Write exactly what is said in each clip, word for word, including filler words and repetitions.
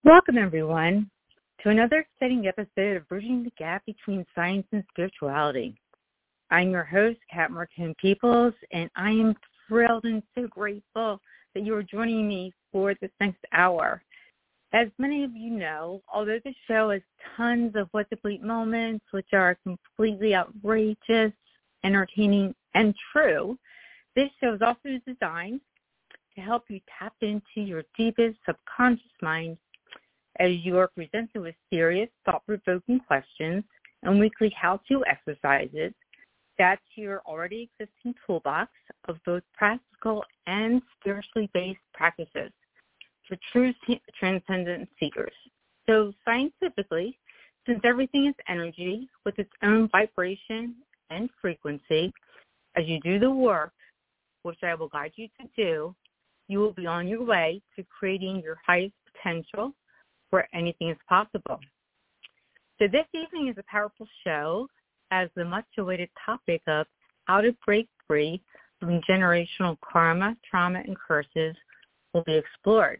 Welcome, everyone, to another exciting episode of Bridging the Gap Between Science and Spirituality. I'm your host, Kat Martone Peoples, and I am thrilled and so grateful that you are joining me for this next hour. As many of you know, although the show has tons of what to bleep moments, which are completely outrageous, entertaining, and true, this show is also designed to help you tap into your deepest subconscious mind as you are presented with serious, thought-provoking questions and weekly how-to exercises that's your already existing toolbox of both practical and spiritually based practices for true transcendent seekers. So scientifically, since everything is energy with its own vibration and frequency, as you do the work, which I will guide you to do, you will be on your way to creating your highest potential where anything is possible. So this evening is a powerful show as the much-awaited topic of how to break free from generational karma, trauma, and curses will be explored.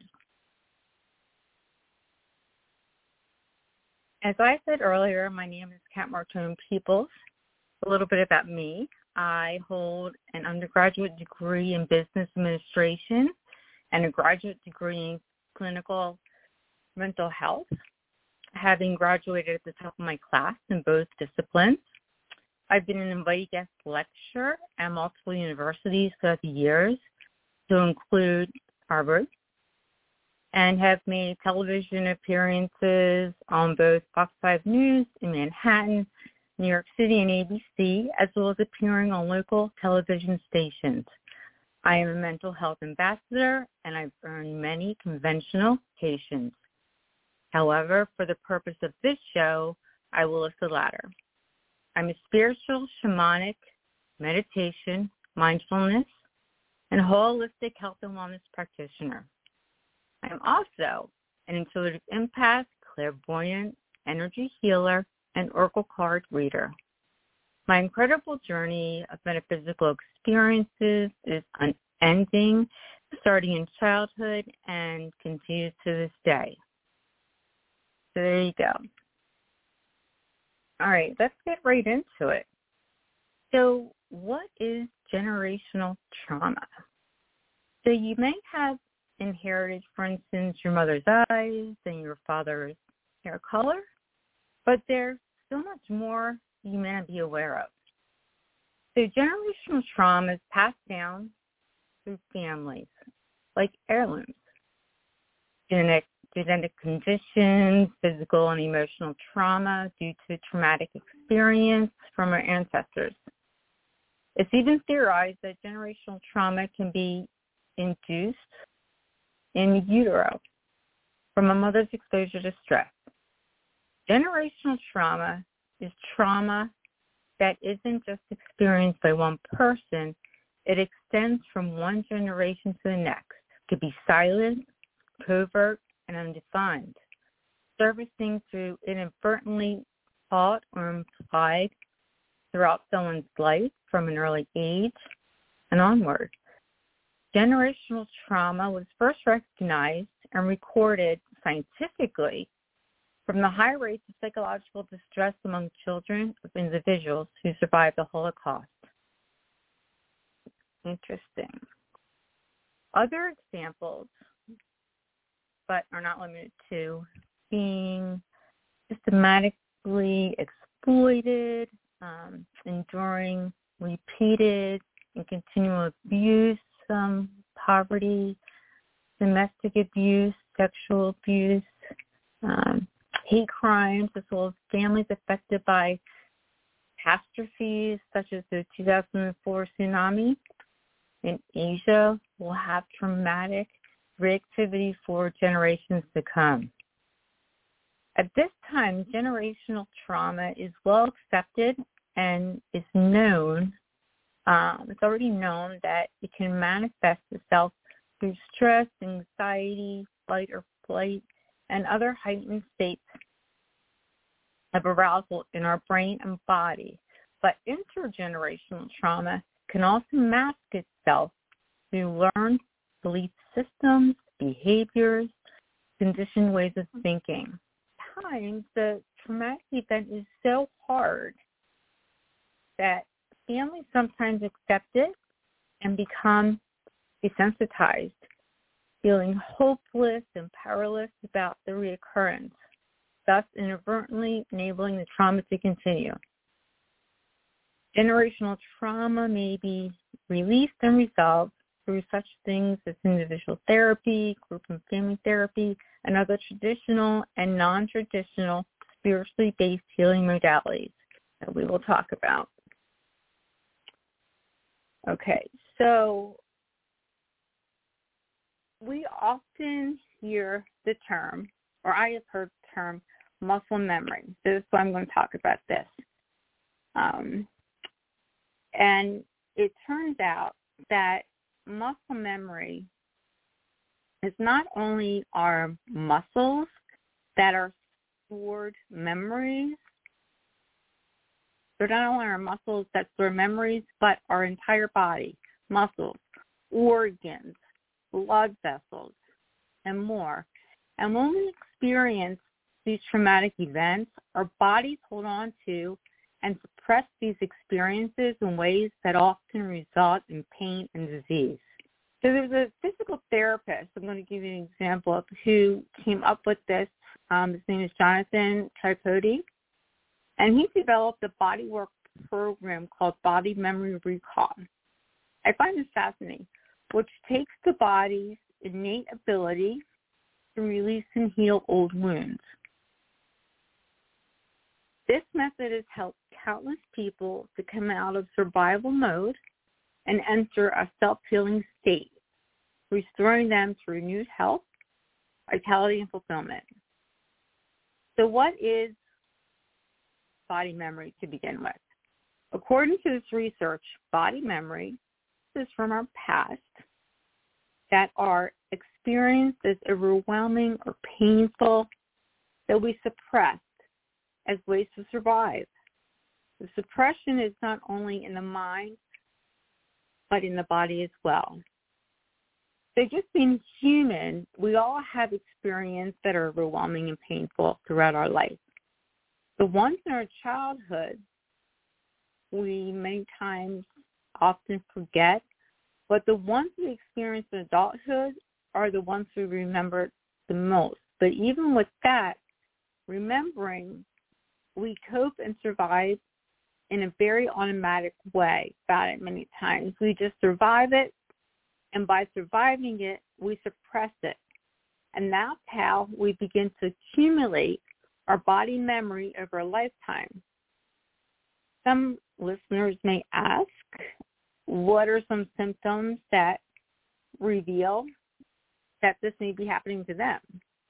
As I said earlier, my name is Kat Martone Peoples. A little bit about me. I hold an undergraduate degree in business administration and a graduate degree in clinical mental health, having graduated at the top of my class in both disciplines. I've been an invited guest lecturer at multiple universities throughout the years, to include Harvard, and have made television appearances on both Fox five News in Manhattan, New York City, and A B C, as well as appearing on local television stations. I am a mental health ambassador, and I've earned many conventional patients. However, for the purpose of this show, I will list the latter. I'm a spiritual, shamanic, meditation, mindfulness, and holistic health and wellness practitioner. I'm also an intuitive empath, clairvoyant, energy healer, and oracle card reader. My incredible journey of metaphysical experiences is unending, starting in childhood and continues to this day. So there you go. All right, let's get right into it. So what is generational trauma? So you may have inherited, for instance, your mother's eyes and your father's hair color, but there's so much more you may not be aware of. So generational trauma is passed down through families, like heirlooms, genetic genetic conditions, physical and emotional trauma due to traumatic experience from our ancestors. It's even theorized that generational trauma can be induced in utero from a mother's exposure to stress. Generational trauma is trauma that isn't just experienced by one person. It extends from one generation to the next. It could be silent, covert, and undefined, servicing through inadvertently taught or implied throughout someone's life from an early age and onward. Generational trauma was first recognized and recorded scientifically from the high rates of psychological distress among children of individuals who survived the Holocaust. Interesting. Other examples, but are not limited to, being systematically exploited, um, enduring repeated and continual abuse, um, poverty, domestic abuse, sexual abuse, um, hate crimes, as well as families affected by catastrophes such as the two thousand four tsunami in Asia will have traumatic reactivity for generations to come. At this time, generational trauma is well accepted and is known, um, it's already known that it can manifest itself through stress, anxiety, fight or flight, and other heightened states of arousal in our brain and body. But intergenerational trauma can also mask itself through learned belief systems, behaviors, conditioned ways of thinking. At times, the traumatic event is so hard that families sometimes accept it and become desensitized, feeling hopeless and powerless about the reoccurrence, thus inadvertently enabling the trauma to continue. Generational trauma may be released and resolved through such things as individual therapy, group and family therapy, and other traditional and non-traditional spiritually based healing modalities that we will talk about. Okay, so we often hear the term, or I have heard the term, muscle memory. So this is why I'm going to talk about this. Um, and it turns out that muscle memory is not only our muscles that are stored memories, they're not only our muscles that store memories, but our entire body, muscles, organs, blood vessels, and more. And when we experience these traumatic events, our bodies hold on to and suppress these experiences in ways that often result in pain and disease. So there's a physical therapist, I'm going to give you an example of, who came up with this. Um, his name is Jonathan Tripodi, and he developed a bodywork program called Body Memory Recall. I find this fascinating, which takes the body's innate ability to release and heal old wounds. This method has helped countless people to come out of survival mode and enter a self-healing state, restoring them to renewed health, vitality, and fulfillment. So what is body memory to begin with? According to this research, body memory is from our past that are experienced as overwhelming or painful that we suppressed as ways to survive. The suppression is not only in the mind, but in the body as well. So just being human, we all have experiences that are overwhelming and painful throughout our life. The ones in our childhood, we many times often forget, but the ones we experience in adulthood are the ones we remember the most. But even with that, remembering, we cope and survive in a very automatic way about it many times. We just survive it, and by surviving it, we suppress it. And that's how we begin to accumulate our body memory over a lifetime. Some listeners may ask, what are some symptoms that reveal that this may be happening to them?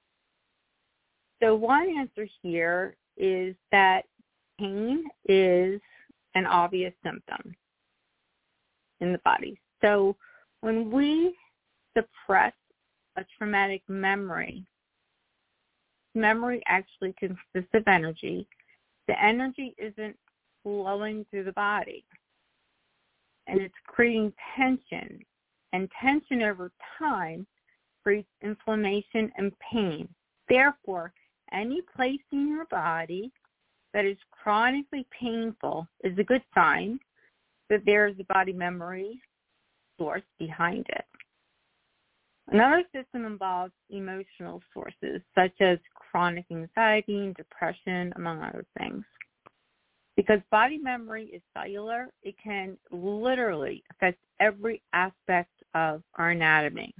So one answer here is that pain is an obvious symptom in the body. So when we suppress a traumatic memory, memory actually consists of energy. The energy isn't flowing through the body, and it's creating tension. And tension over time creates inflammation and pain. Therefore, any place in your body that is chronically painful is a good sign that there is a body memory source behind it. Another system involves emotional sources, such as chronic anxiety and depression, among other things. Because body memory is cellular, it can literally affect every aspect of our anatomy.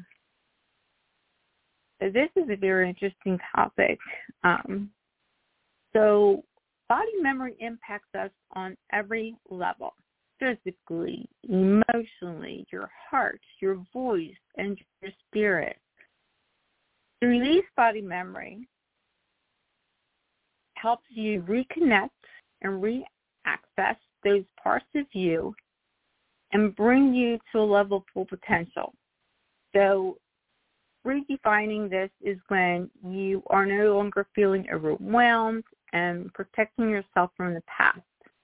So this is a very interesting topic. Um, so body memory impacts us on every level, physically, emotionally, your heart, your voice, and your spirit. To release body memory helps you reconnect and re-access those parts of you and bring you to a level of full potential. So redefining this is when you are no longer feeling overwhelmed and protecting yourself from the past.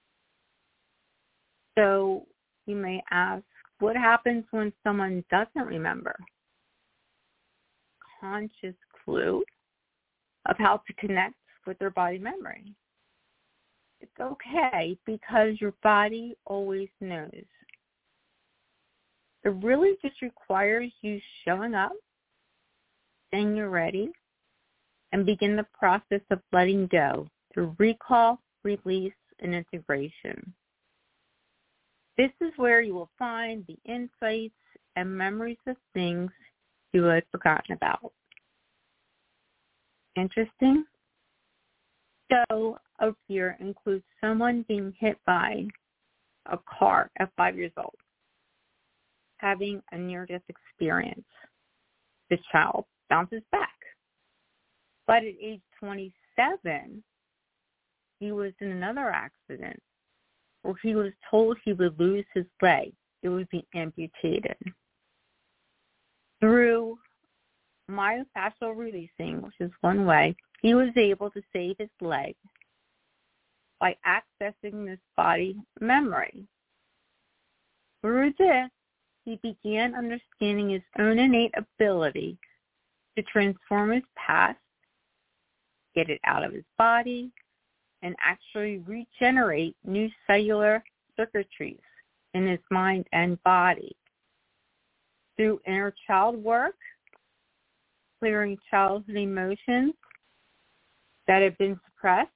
So you may ask, what happens when someone doesn't remember? Conscious clue of how to connect with their body memory. It's okay because your body always knows. It really just requires you showing up, saying you're ready, and begin the process of letting go through recall, release, and integration. This is where you will find the insights and memories of things you had forgotten about. Interesting? So, a fear includes someone being hit by a car at five years old, having a near-death experience. The child bounces back. But at age twenty-seven, he was in another accident where he was told he would lose his leg. It would be amputated. Through myofascial releasing, which is one way, he was able to save his leg by accessing this body memory. Through this, he began understanding his own innate ability to transform his past, get it out of his body, and actually regenerate new cellular circuitries in his mind and body. Through inner child work, clearing childhood emotions that have been suppressed,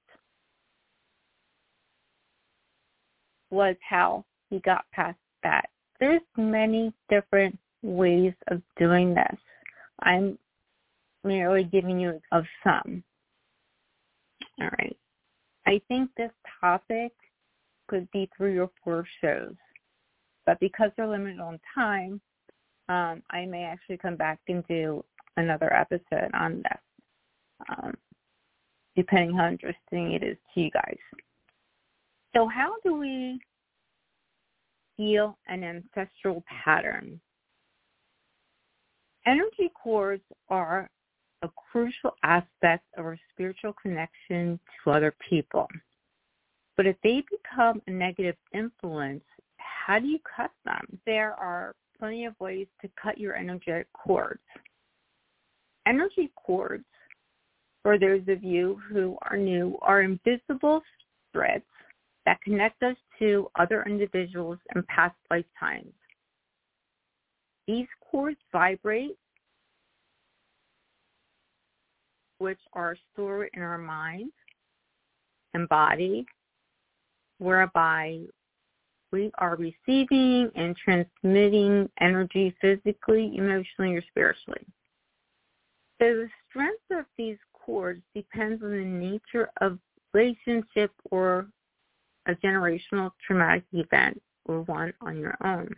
was how he got past that. There's many different ways of doing this. I'm merely giving you of some. All right. I think this topic could be three or four shows, but because they're limited on time, um, I may actually come back and do another episode on this, um, depending how interesting it is to you guys. So how do we heal an ancestral pattern? Energy cords are a crucial aspect of our spiritual connection to other people. But if they become a negative influence, how do you cut them? There are plenty of ways to cut your energetic cords. Energy cords, for those of you who are new, are invisible threads that connect us to other individuals in past lifetimes. These cords vibrate, which are stored in our mind and body, whereby we are receiving and transmitting energy physically, emotionally, or spiritually. So the strength of these cords depends on the nature of relationship or a generational traumatic event or one on your own.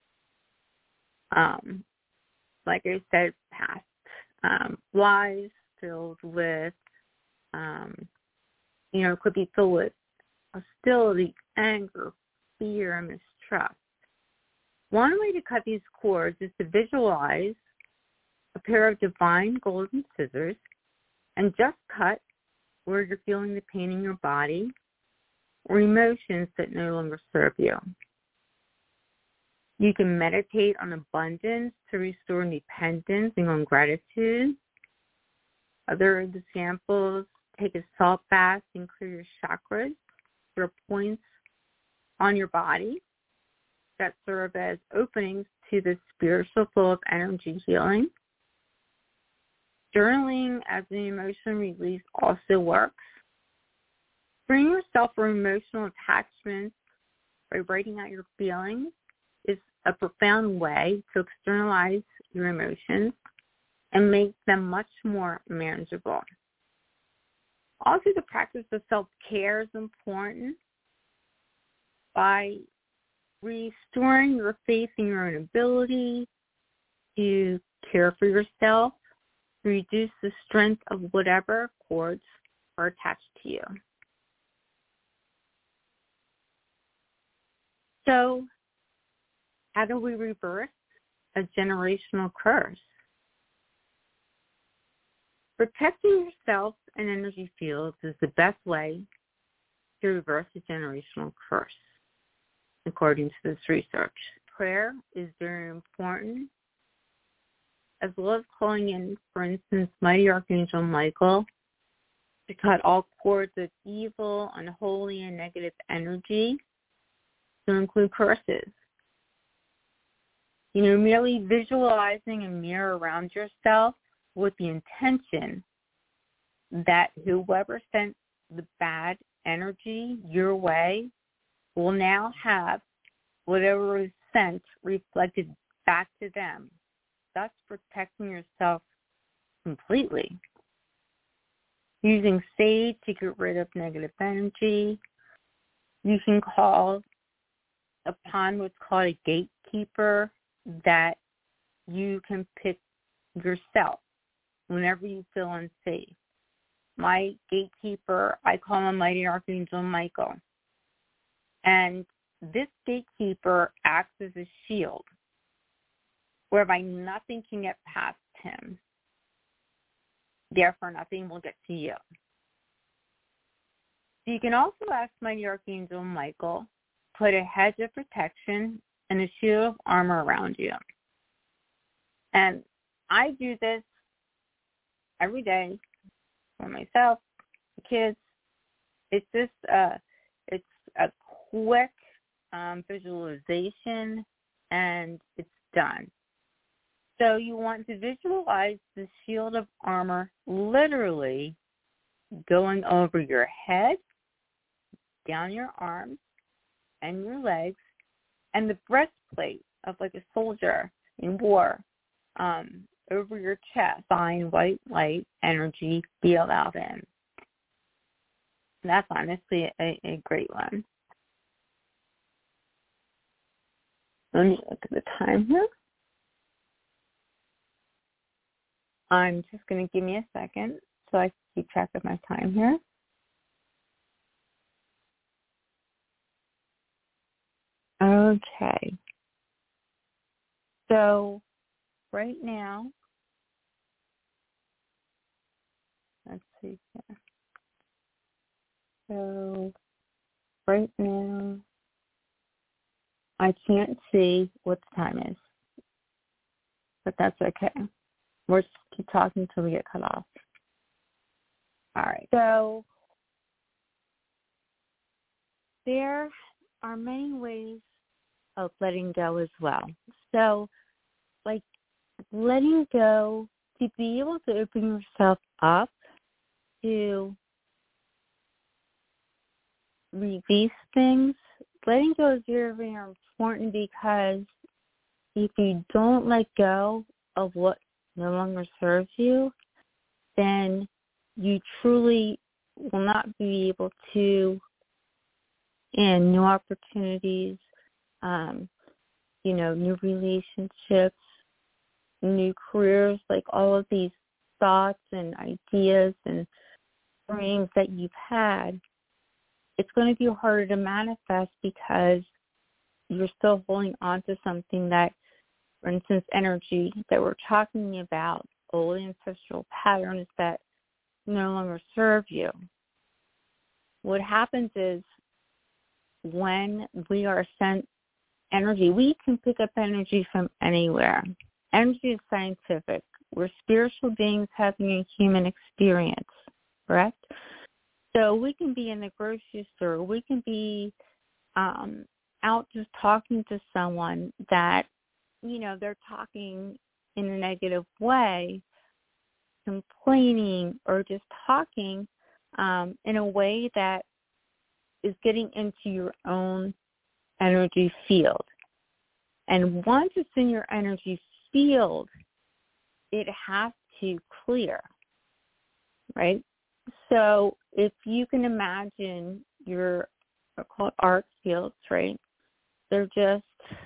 Um, like I said, past um, lives filled with, um, you know, could be filled with hostility, anger, fear, and mistrust. One way to cut these cords is to visualize a pair of divine golden scissors and just cut where you're feeling the pain in your body or emotions that no longer serve you. You can meditate on abundance to restore independence and on gratitude. Other examples, take a salt bath and clear your chakras. There are points on your body that serve as openings to the spiritual flow of energy healing. Journaling as an emotion release also works. Freeing yourself from emotional attachments by writing out your feelings is a profound way to externalize your emotions and make them much more manageable. Also, the practice of self-care is important. By restoring your faith in your own ability to care for yourself, reduce the strength of whatever cords are attached to you. So, how do we reverse a generational curse? Protecting yourself and energy fields is the best way to reverse a generational curse, according to this research. Prayer is very important, as well as calling in, for instance, Mighty Archangel Michael to cut all cords of evil, unholy, and negative energy, to include curses. You know, merely visualizing a mirror around yourself with the intention that whoever sent the bad energy your way will now have whatever was sent reflected back to them, thus protecting yourself completely. Using sage to get rid of negative energy. You can call upon what's called a gatekeeper that you can pick yourself whenever you feel unsafe. My gatekeeper, I call him Mighty Archangel Michael. And this gatekeeper acts as a shield whereby nothing can get past him. Therefore, nothing will get to you. You can also ask Mighty Archangel Michael, put a hedge of protection and a shield of armor around you. And I do this every day for myself, the kids. It's just uh, it's a quick um, visualization, and it's done. So you want to visualize the shield of armor literally going over your head, down your arms, and your legs, and the breastplate of like a soldier in war um, over your chest. Fine white light energy be allowed in. That's honestly a, a great one. Let me look at the time here. I'm just going to give me a second so I can keep track of my time here. Okay. So right now, let's see here. So right now, I can't see what the time is, but that's okay. We'll just keep talking until we get cut off. All right. So there are many ways of letting go as well. So, like, letting go, to be able to open yourself up to release things, letting go is very, very important, because if you don't let go of what no longer serves you, then you truly will not be able to, in new opportunities, um, you know, new relationships, new careers, like all of these thoughts and ideas and dreams that you've had, it's going to be harder to manifest because you're still holding on to something that, for instance, energy that we're talking about, old ancestral patterns that no longer serve you. What happens is when we are sent energy, we can pick up energy from anywhere. Energy is scientific. We're spiritual beings having a human experience, correct? So we can be in the grocery store. We can be um, out just talking to someone that, you know, they're talking in a negative way, complaining, or just talking um, in a way that is getting into your own energy field. And once it's in your energy field, it has to clear, right? So if you can imagine your, they're called arc fields, right? They're just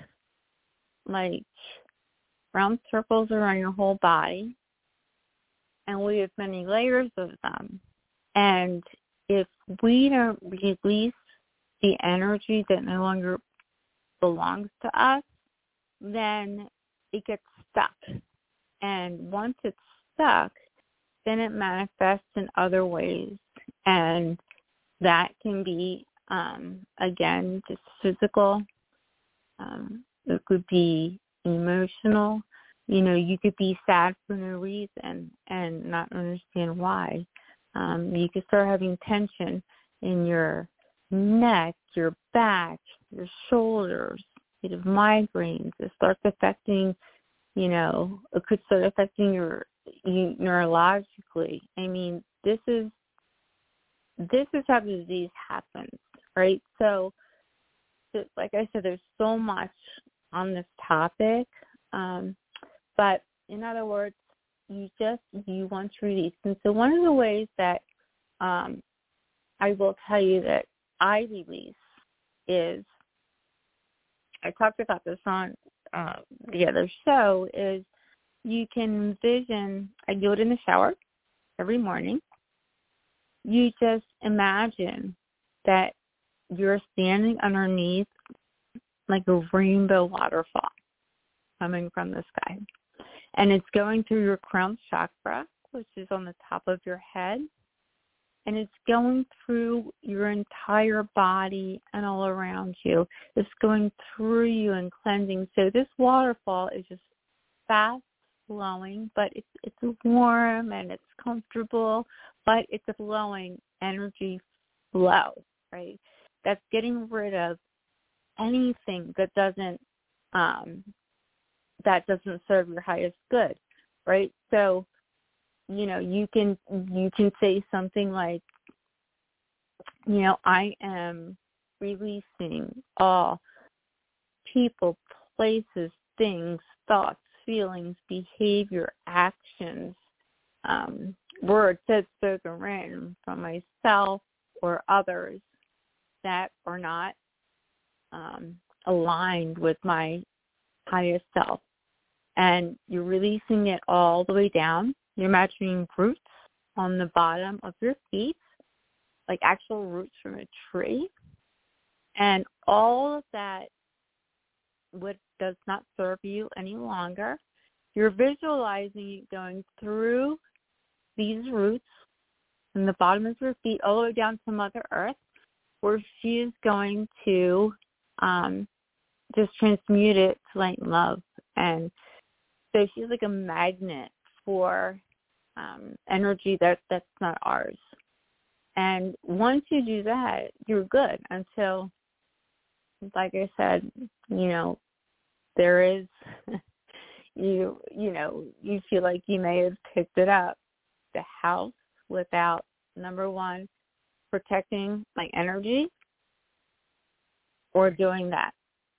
like round circles around your whole body, and we have many layers of them. And if we don't release the energy that no longer belongs to us, then it gets stuck. And once it's stuck, then it manifests in other ways. And that can be, um, again, just physical. Um, it could be emotional. You know, you could be sad for no reason and not understand why. Um, you can start having tension in your neck, your back, your shoulders. You have migraines. It starts affecting, you know, it could start affecting your you, neurologically. I mean, this is this is how the disease happens, right? So, so like I said, there's so much on this topic, um, but in other words, you just you want to release. And so, one of the ways that um, I will tell you that I release is, I talked about this on uh, the other show, is you can envision, I do it in the shower every morning. You just imagine that you're standing underneath like a rainbow waterfall coming from the sky. And it's going through your crown chakra, which is on the top of your head. And it's going through your entire body and all around you. It's going through you and cleansing. So this waterfall is just fast flowing, but it's it's warm and it's comfortable, but it's a flowing energy flow, right? That's getting rid of anything that doesn't um, that doesn't serve your highest good, right? So, you know, you can you can say something like, you know, I am releasing all people, places, things, thoughts, feelings, behavior, actions, um, words said, spoken, written from myself or others that are not um, aligned with my highest self. And you're releasing it all the way down. You're imagining roots on the bottom of your feet, like actual roots from a tree. And all of that what does not serve you any longer, you're visualizing it going through these roots from the bottom of your feet all the way down to Mother Earth, where she is going to um, just transmute it to light and love. And so she's like a magnet for um, energy that that's not ours. And once you do that, you're good until, like I said, you know, there is, you you know, you feel like you may have picked it up, the house, without, number one, protecting my energy or doing that.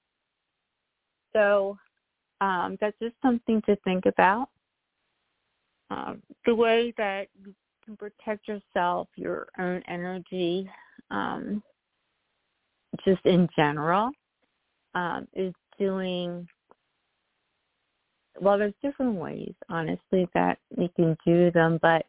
So um, that's just something to think about. Um, the way that you can protect yourself, your own energy, um, just in general, um, is doing, well, there's different ways, honestly, that you can do them, but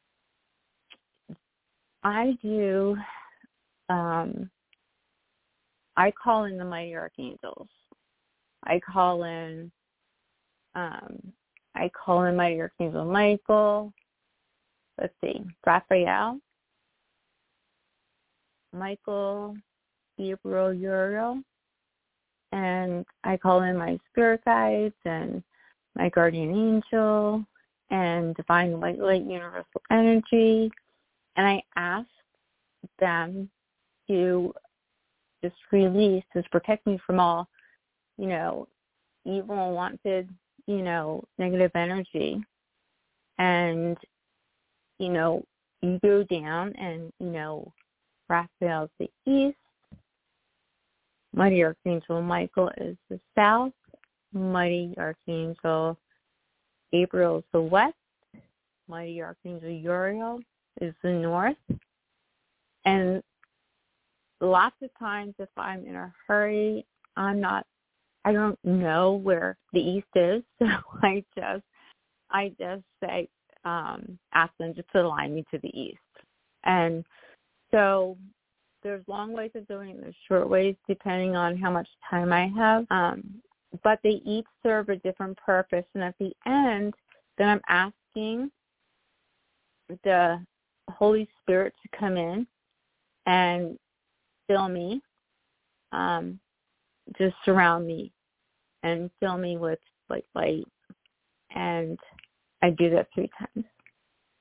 I do, um, I call in the mighty archangels. I call in, um, I call in mighty archangel Michael. Let's see, Raphael, Michael, Gabriel, Uriel, and I call in my spirit guides and my guardian angel and divine white light universal energy, and I ask them to just release, just protect me from all, you know, evil, unwanted, you know, negative energy. And, you know, you go down and, you know, Raphael's the east, mighty archangel Michael is the south, mighty archangel Gabriel is the west, mighty archangel Uriel is the north. And lots of times if I'm in a hurry, I'm not, I don't know where the east is, so I just, I just say, um, ask them just to align me to the east. And so there's long ways of doing it, there's short ways depending on how much time I have, um, but they each serve a different purpose. And at the end, then I'm asking the Holy Spirit to come in and fill me, um, just surround me and fill me with like light. And I do that three times.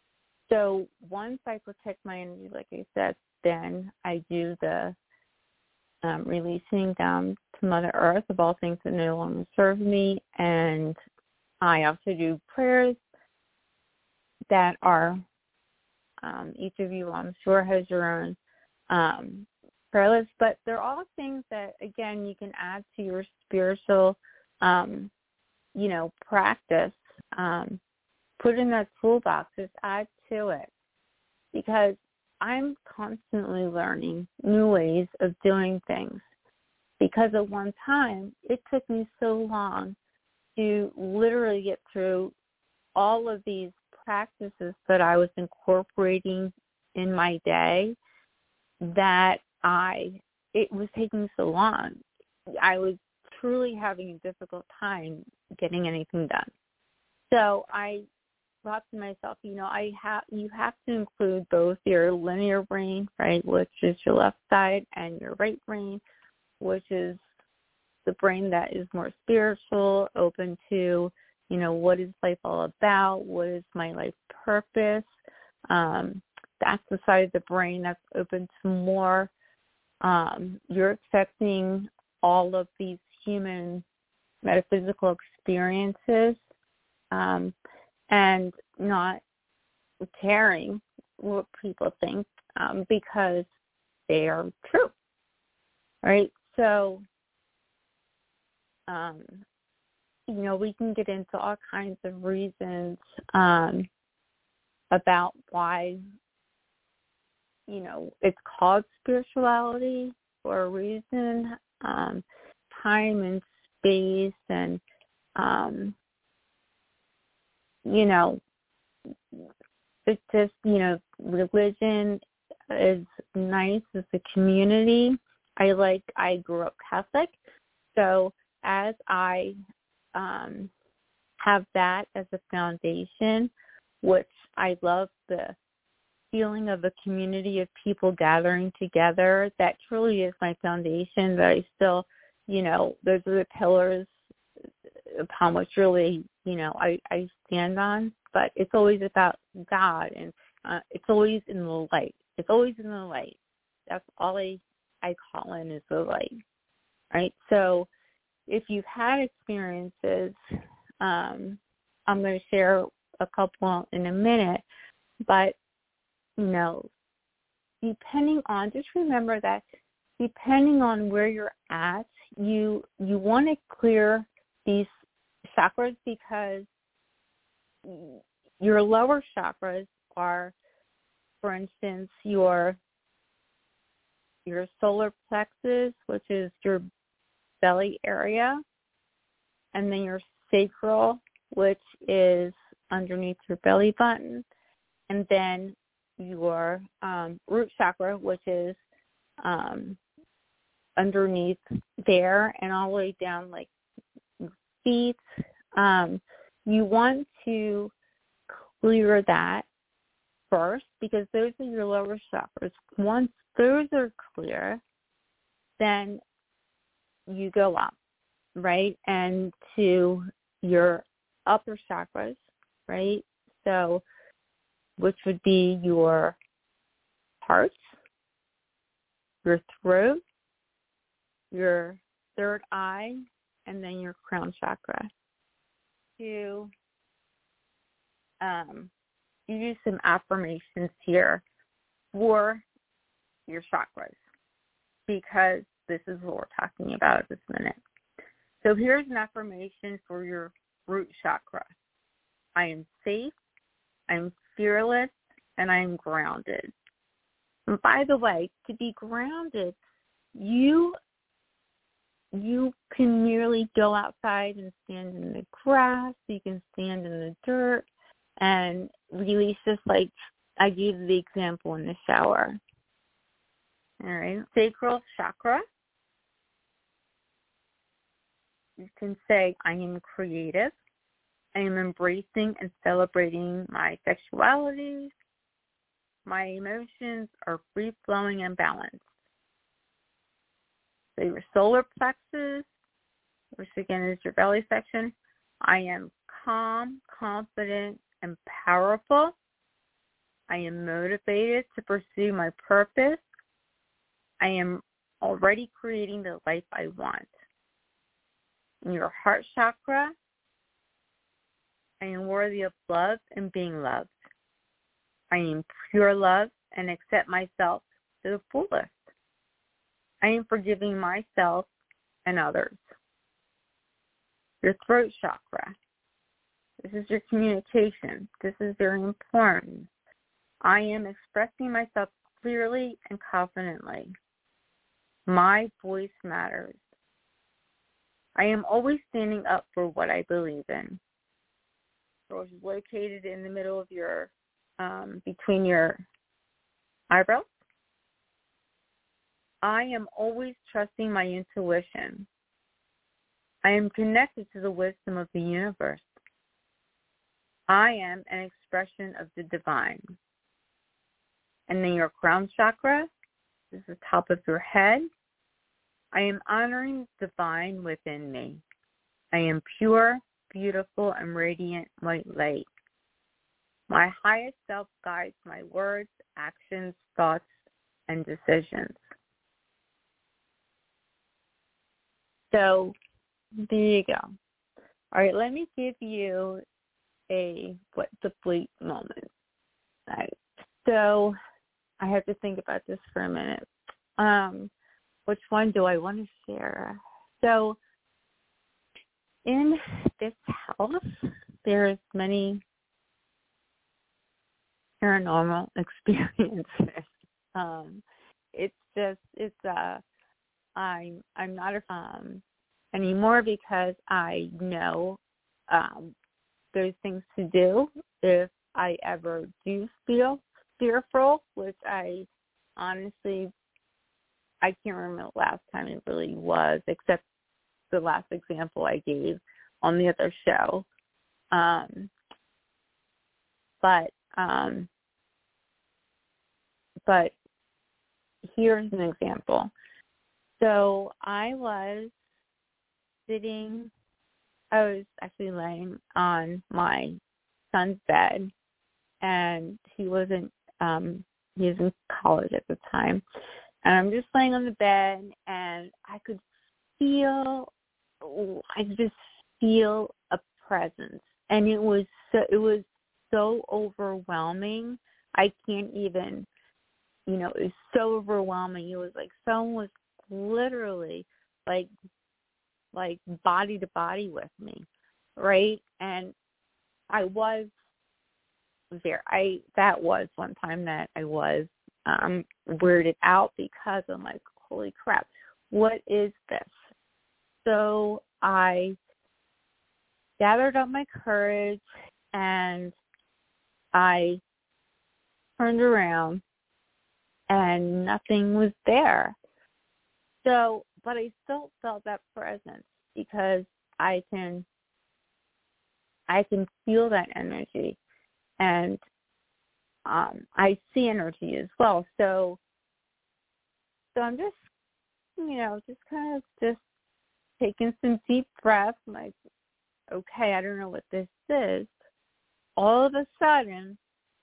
So once I protect my energy, like I said, then I do the um, releasing down to Mother Earth of all things that no longer serve me. And I also do prayers that are, um, each of you, I'm sure, has your own um, prayer list, but they're all things that, again, you can add to your spiritual, um, you know, practice. Um, put in that toolbox, just add to it, because I'm constantly learning new ways of doing things, because at one time it took me so long to literally get through all of these practices that I was incorporating in my day that I, it was taking so long. I was truly having a difficult time getting anything done. So I thought to myself, you know, I have you have to include both your linear brain, right, which is your left side, and your right brain, which is the brain that is more spiritual, open to, you know, what is life all about? What is my life purpose? Um, that's the side of the brain that's open to more. Um, you're accepting all of these human metaphysical experiences, um, and not caring what people think, um, because they are true, right? So, um, you know, we can get into all kinds of reasons um, about why, you know, it's called spirituality for a reason, um, time and space, and, um, you know, it's just, you know, religion is nice as a community. I like, I grew up Catholic, so as I um, have that as a foundation, which I love the feeling of a community of people gathering together, that truly is my foundation, that I still, you know, those are the pillars upon which really, you know, I, I stand on. But it's always about God, and uh, it's always in the light. It's always in the light. That's all I, I call in, is the light, right? So if you've had experiences, um, I'm going to share a couple in a minute, but, you know, depending on, just remember that depending on where you're at, you you want to clear these chakras, because your lower chakras are, for instance, your your solar plexus, which is your belly area, and then your sacral, which is underneath your belly button, and then your um, root chakra, which is um, underneath there and all the way down, like feet. Um, you want to clear that first, because those are your lower chakras. Once those are clear, then you go up, right, and to your upper chakras, right? So, which would be your heart, your throat, your third eye, and then your crown chakra. To um, you do some affirmations here for your chakras, because this is what we're talking about at this minute. So here's an affirmation for your root chakra. I am safe, I'm fearless, and I am grounded. And by the way, to be grounded, you you can merely go outside and stand in the grass, you can stand in the dirt, and release, just like I gave the example in the shower. All right, sacral chakra. You can say, I am creative. I am embracing and celebrating my sexuality. My emotions are free-flowing and balanced. So your solar plexus, which again is your belly section. I am calm, confident, and powerful. I am motivated to pursue my purpose. I am already creating the life I want. In your heart chakra, I am worthy of love and being loved. I am pure love and accept myself to the fullest. I am forgiving myself and others. Your throat chakra. This is your communication. This is very important. I am expressing myself clearly and confidently. My voice matters. I am always standing up for what I believe in. So it's located in the middle of your, um, between your eyebrows. I am always trusting my intuition. I am connected to the wisdom of the universe. I am an expression of the divine. And then your crown chakra, this is the top of your head. I am honoring the divine within me. I am pure, beautiful, and radiant white light. My highest self guides my words, actions, thoughts, and decisions. So there you go. All right, let me give you a what the bleep moment. All right. So I have to think about this for a minute. Um, which one do I want to share? So in this house, there's many paranormal experiences. Um, it's just, it's uh, I'm I'm not a um anymore because I know um, there's things to do if I ever do feel fearful, which I honestly, I can't remember the last time it really was, except the last example I gave on the other show. Um, but um, but here's an example. So I was sitting, I was actually laying on my son's bed, and he wasn't, um, he was in college at the time. And I'm just laying on the bed, and I could feel, I could just feel a presence. And it was so, it was so overwhelming. I can't even, you know, it was so overwhelming. It was like someone was literally like, like body to body with me, right? And I was there. I that was one time that I was um, weirded out because I'm like, holy crap, what is this? So I gathered up my courage and I turned around and nothing was there. So, but I still felt that presence because I can, I can feel that energy, and um, I see energy as well. So, so I'm just, you know, just kind of just taking some deep breaths. I'm like, okay, I don't know what this is. All of a sudden,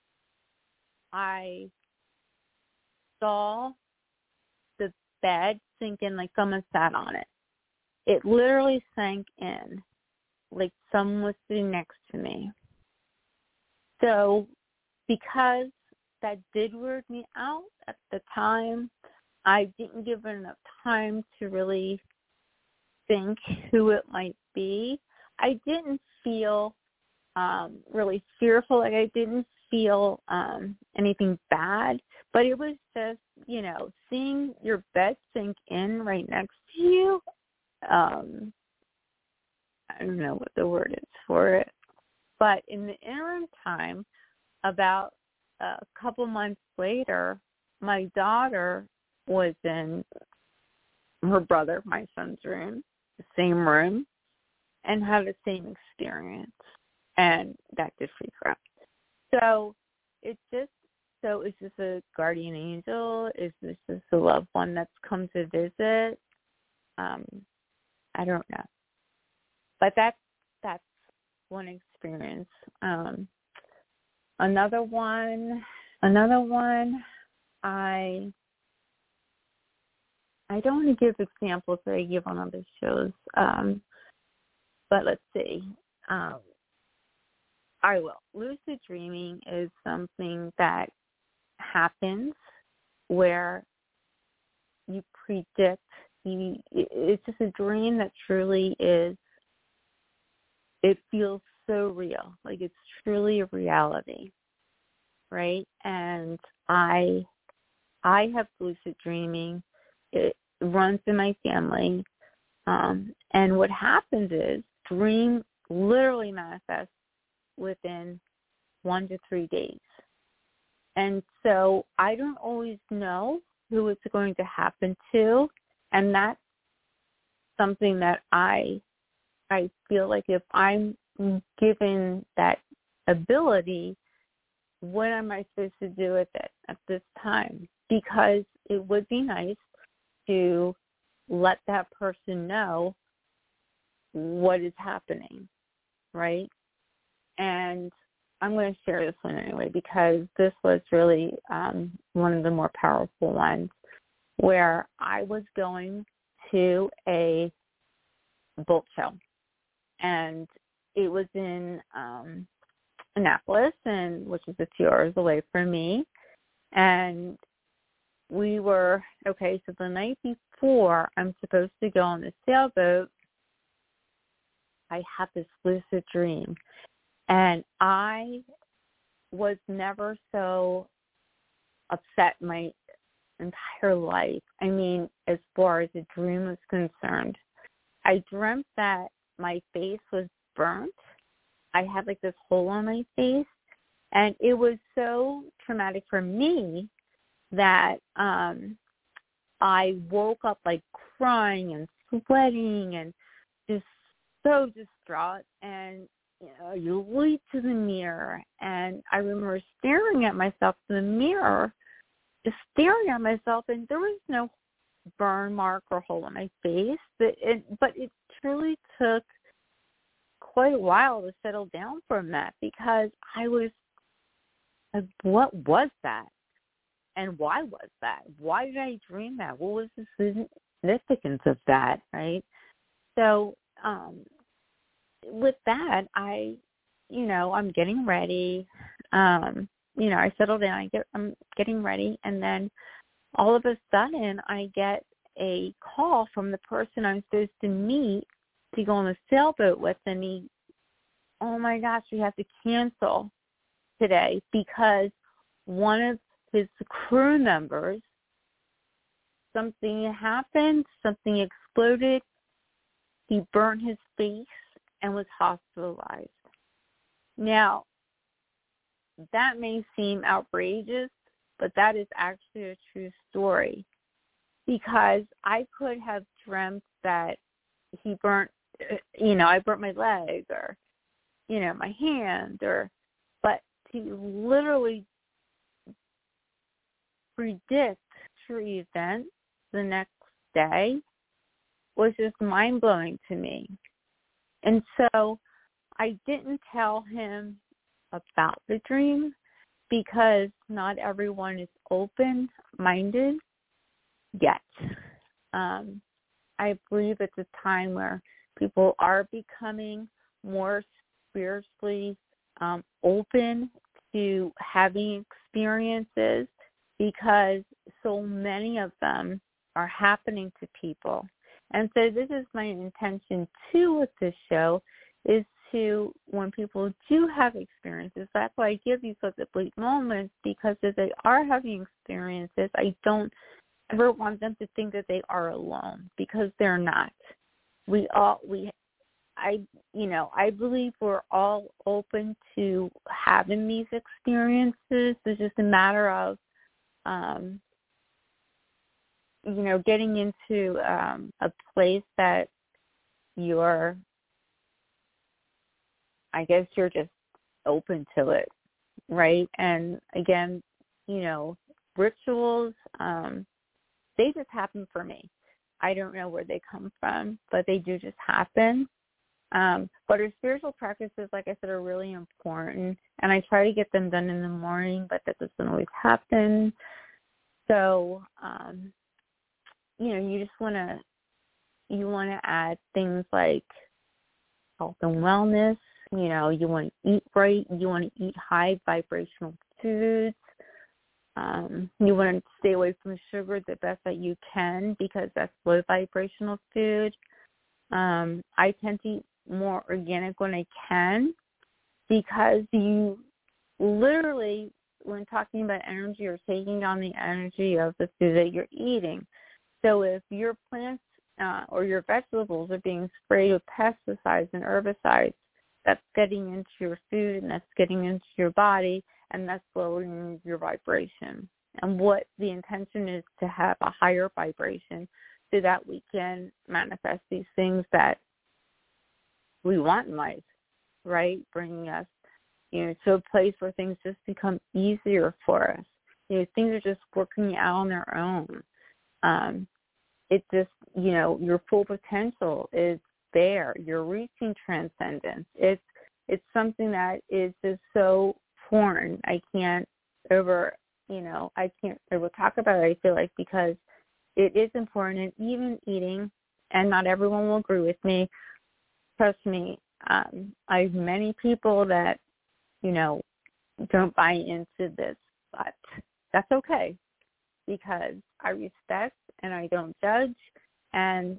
I saw the bed sink in like someone sat on it. It literally sank in like someone was sitting next to me. So because that did weird me out at the time, I didn't give it enough time to really think who it might be. I didn't feel um, really fearful. Like I didn't feel um, anything bad, but it was just, you know, seeing your bed sink in right next to you. Um, I don't know what the word is for it. But in the interim time, about a couple months later, my daughter was in her brother, my son's room, the same room, and had the same experience. And that did freak her out. So it's just, so is this a guardian angel? Is this just a loved one that's come to visit? Um, I don't know. But that's, that's one experience. Um, another one, another one, I I don't want to give examples that I give on other shows, um, but let's see. Um, I will. Lucid dreaming is something that happens where you predict. You, it's just a dream that truly is. It feels so real, like it's truly a reality, right? And I, I have lucid dreaming. It runs in my family, um, and what happens is dream literally manifests within one to three days. And so I don't always know who it's going to happen to, and that's something that I I feel like if I'm given that ability, what am I supposed to do with it at this time? Because it would be nice to let that person know what is happening, right? And I'm going to share this one anyway because this was really um, one of the more powerful ones where I was going to a boat show. And it was in um, Annapolis, and which is a few hours away from me. And we were, okay, so the night before I'm supposed to go on the sailboat, I had this lucid dream. And I was never so upset my entire life. I mean, as far as the dream was concerned, I dreamt that my face was burnt. I had like this hole on my face, and it was so traumatic for me that um, I woke up like crying and sweating and just so distraught. And you know, you leap to the mirror, and I remember staring at myself in the mirror, just staring at myself, and there was no burn mark or hole on my face, but it, but it truly took quite a while to settle down from that because I was like, what was that? And why was that? Why did I dream that? What was the significance of that, right? So um, with that, I, you know, I'm getting ready. Um, you know, I settle down. I get, I'm getting ready, and then all of a sudden, I get a call from the person I'm supposed to meet to go on a sailboat with, and he, oh my gosh, we have to cancel today because one of his crew members, something happened, something exploded, he burned his face and was hospitalized. Now, that may seem outrageous, but that is actually a true story because I could have dreamt that he burnt, you know, I burnt my leg or, you know, my hand or, but to literally predict true events the next day was just mind-blowing to me. And so I didn't tell him about the dream because not everyone is open-minded yet. Um, I believe it's a time where people are becoming more spiritually um, open to having experiences because so many of them are happening to people. And so this is my intention too with this show is to, when people do have experiences, that's why I give these little bleak moments, because if they are having experiences, I don't ever want them to think that they are alone, because they're not. We all, we, I, you know, I believe we're all open to having these experiences. It's just a matter of, um, you know, getting into um, a place that you're, I guess you're just open to it, right? And again, you know, rituals, um, they just happen for me. I don't know where they come from, but they do just happen. Um, but our spiritual practices, like I said, are really important, and I try to get them done in the morning, but that doesn't always happen. So, um, you know, you just want to you want to add things like health and wellness. You know, you want to eat right. You want to eat high vibrational foods. Um, you want to stay away from sugar the best that you can because that's low vibrational food. Um, I tend to eat more organic when I can because you literally, when talking about energy, you're taking on the energy of the food that you're eating. So if your plants uh, or your vegetables are being sprayed with pesticides and herbicides, that's getting into your food and that's getting into your body, and that's lowering your vibration. And what the intention is to have a higher vibration so that we can manifest these things that we want in life, right? Bringing us, you know, to a place where things just become easier for us. You know, things are just working out on their own. Um, it just, you know, your full potential is there. You're reaching transcendence. It's it's something that is just so foreign. I can't over, you know, I can't over talk about it, I feel like, because it is important. And even eating, and not everyone will agree with me, trust me, um, I have many people that, you know, don't buy into this, but that's okay because I respect and I don't judge, and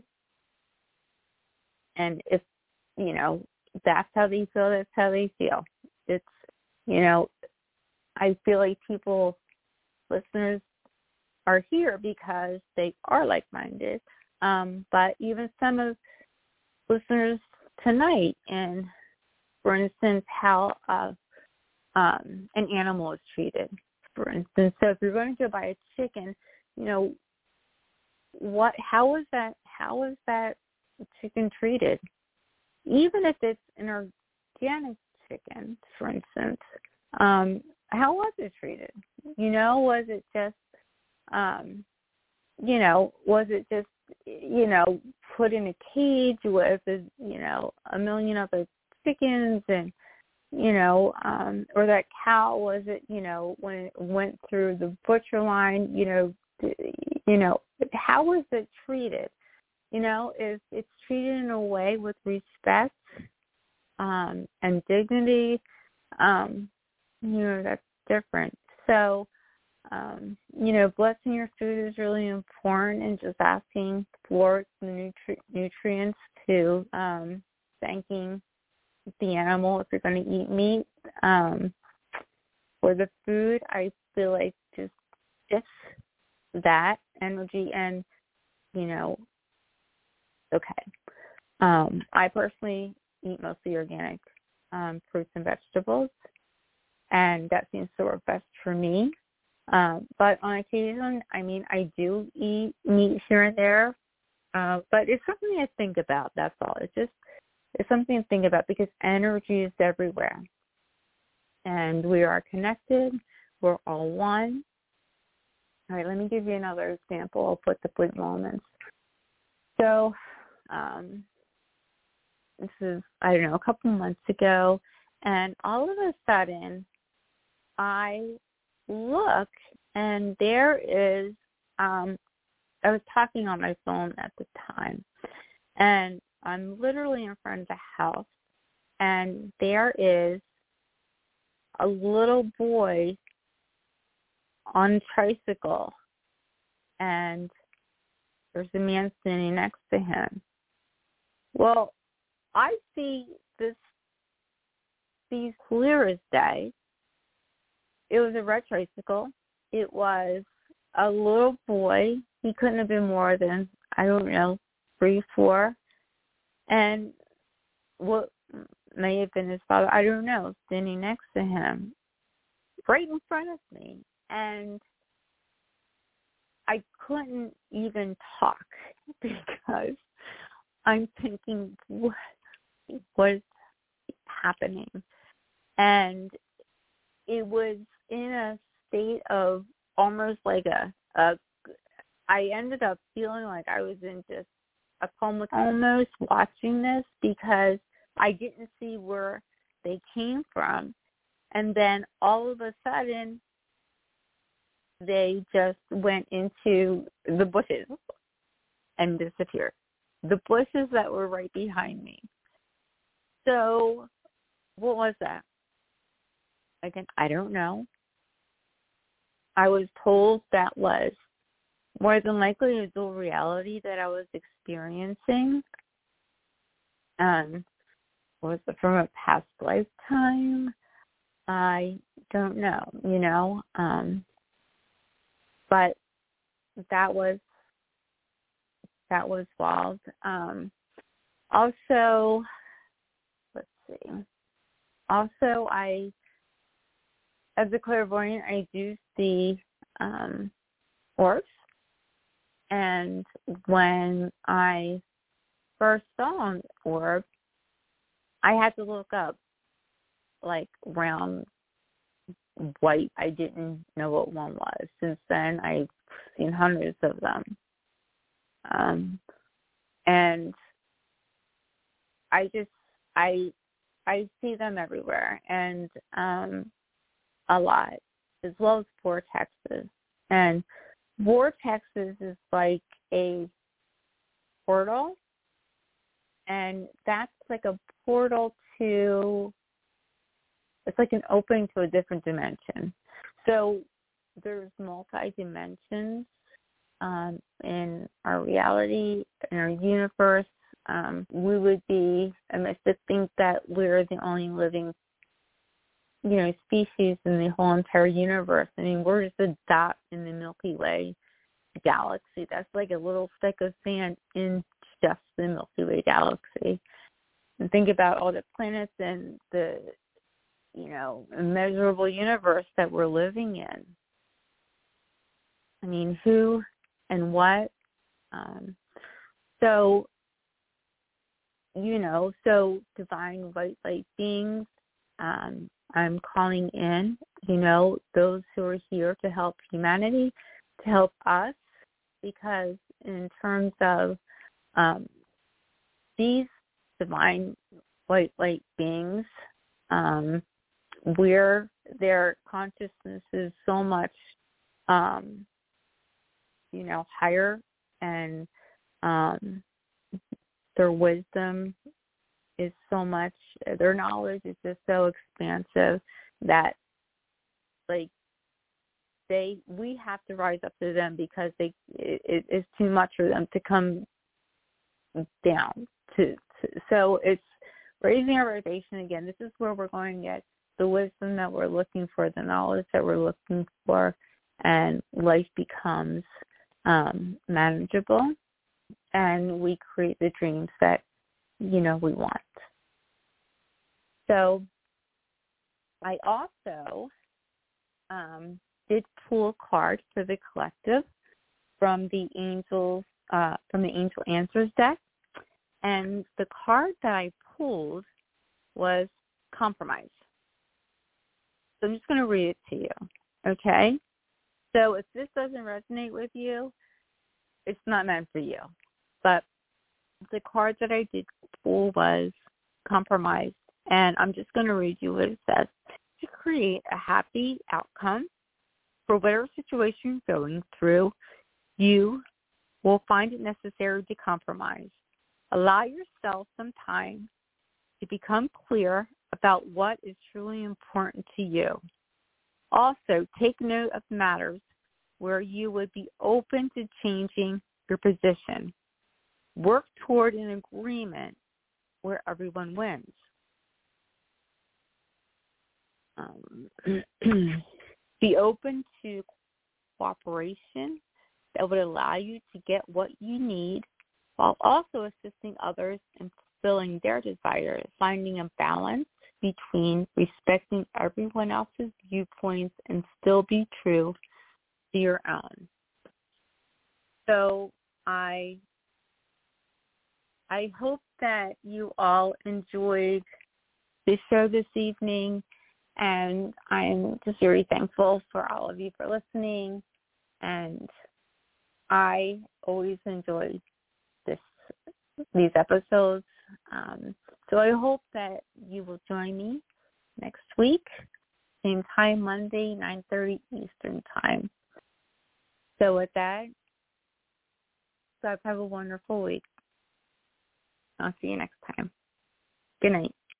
and if, you know, that's how they feel, that's how they feel. It's, you know, I feel like people, listeners, are here because they are like-minded, um, but even some of listeners tonight, and for instance, how uh, um, an animal is treated, for instance. So if you're going to go buy a chicken, you know, what? How is that? How is that chicken treated? Even if it's an organic chicken, for instance, um, how was it treated? You know, was it just, um, you know, was it just, you know, put in a cage with, you know, a million other chickens and, you know, um, or that cow, was it, you know, when it went through the butcher line, you know, you know, how was it treated? You know, if it's treated in a way with respect um, and dignity, um, you know, that's different. So, um, you know, blessing your food is really important, and just asking for the nutri- nutrients to um, thanking the animal if you're going to eat meat. Um, for the food, I feel like just just that energy and, you know, okay. Um, I personally eat mostly organic um, fruits and vegetables, and that seems to work best for me. Um, but on occasion, I mean, I do eat meat here and there, uh, but it's something I think about, that's all. It's just, it's something to think about because energy is everywhere, and we are connected. We're all one. All right, let me give you another example. I'll put the bleep moments. So, um, this is, I don't know, a couple months ago, and all of a sudden, I look, and there is, um, I was talking on my phone at the time, and I'm literally in front of the house, and there is a little boy on a tricycle, and there's a man standing next to him. Well, I see this, these clear as day. It was a red tricycle. It was a little boy. He couldn't have been more than, I don't know, three, four. And what may have been his father, I don't know, standing next to him, right in front of me. And I couldn't even talk because I'm thinking, what, what's happening? And it was in a state of almost like a, a, I ended up feeling like I was in just a coma almost watching this because I didn't see where they came from. And then all of a sudden, they just went into the bushes and disappeared. The bushes that were right behind me. So what was that? Again, I don't know. I was told that was more than likely a dual reality that I was experiencing. Um, was it from a past lifetime? I don't know, you know. Um, but that was that was wild. Um, also, let's see. Also, I, as a clairvoyant, I do see um, orbs. And when I first saw an orb, I had to look up, like, round white. I didn't know what one was. Since then, I've seen hundreds of them. Um, and I just, I, I see them everywhere, and um, a lot, as well as vortexes. And vortexes is like a portal, and that's like a portal to, it's like an opening to a different dimension. So there's multi-dimensions um, in our reality, in our universe. Um, we would be, I mean, to think that we're the only living, you know, species in the whole entire universe. I mean, we're just a dot in the Milky Way galaxy. That's like a little speck of sand in just the Milky Way galaxy. And think about all the planets and the, you know, immeasurable universe that we're living in. I mean, who and what? Um, so, you know, so divine white light beings, um, I'm calling in, you know, those who are here to help humanity, to help us, because in terms of um, these divine white light beings, um, where their consciousness is so much, um, you know, higher, and um, their wisdom is so much, their knowledge is just so expansive that, like, they, we have to rise up to them, because they, it, it's too much for them to come down to, to. So it's raising our vibration again. This is where we're going to get the wisdom that we're looking for, the knowledge that we're looking for, and life becomes um, manageable, and we create the dreams that, you know, we want. So I also um, did pull a card for the collective from the angels, uh, from the Angel Answers deck, and the card that I pulled was compromise. So I'm just going to read it to you, okay? So if this doesn't resonate with you, it's not meant for you. But the card that I did pull was compromise, and I'm just going to read you what it says. To create a happy outcome for whatever situation you're going through, you will find it necessary to compromise. Allow yourself some time to become clear about what is truly important to you. Also, take note of matters where you would be open to changing your position. Work toward an agreement where everyone wins. Um, be open to cooperation that would allow you to get what you need, while also assisting others in fulfilling their desires, finding a balance between respecting everyone else's viewpoints and still be true to your own. So I I hope that you all enjoyed this show this evening, and I'm just very thankful for all of you for listening, and I always enjoy this these episodes Um, so I hope that you will join me next week, same time, Monday, nine thirty Eastern Time. So with that, guys, have a wonderful week. I'll see you next time. Good night.